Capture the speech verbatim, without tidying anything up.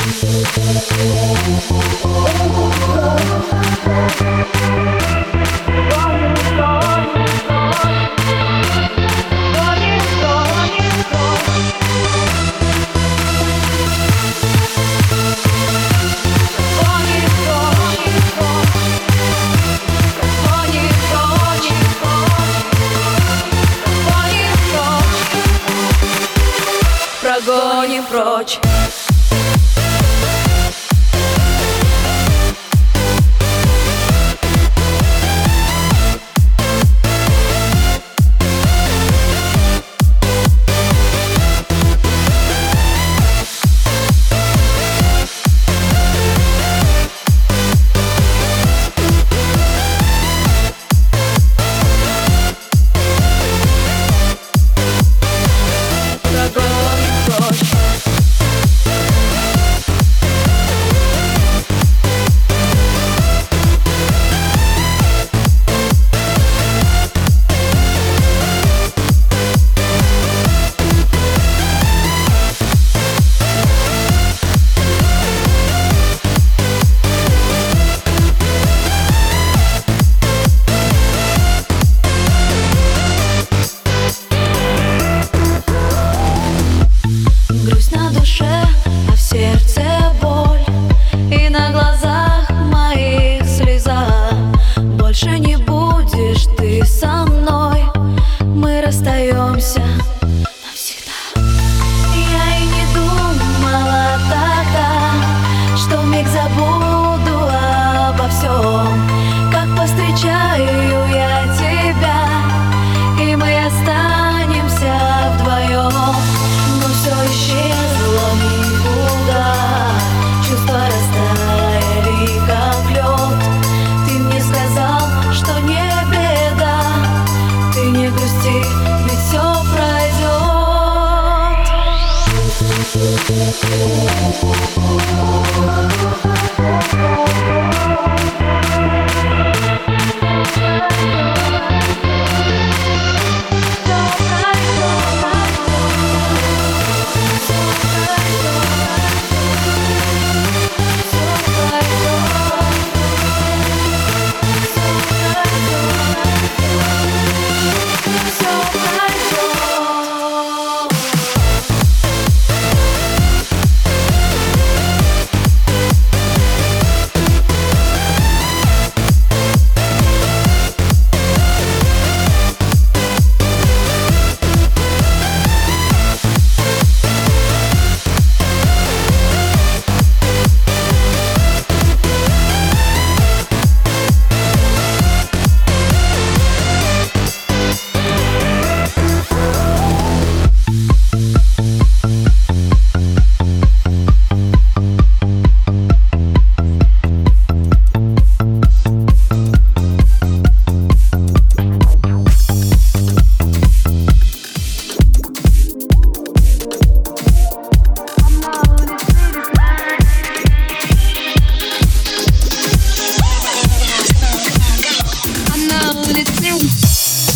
Прогоним прочь. Грусть на душе, а в сердце боль, и на глазах моих слеза. Больше не будешь ты со мной, мы расстаемся навсегда. Я и не думала тогда, что вмиг забуду обо всем. Как повстречаю я тебя, и мы останемся вдвоем. Но все исчезло никуда, чувства растаяли, как лед. Ты мне сказал, что не беда, ты не грусти, ведь все пройдет.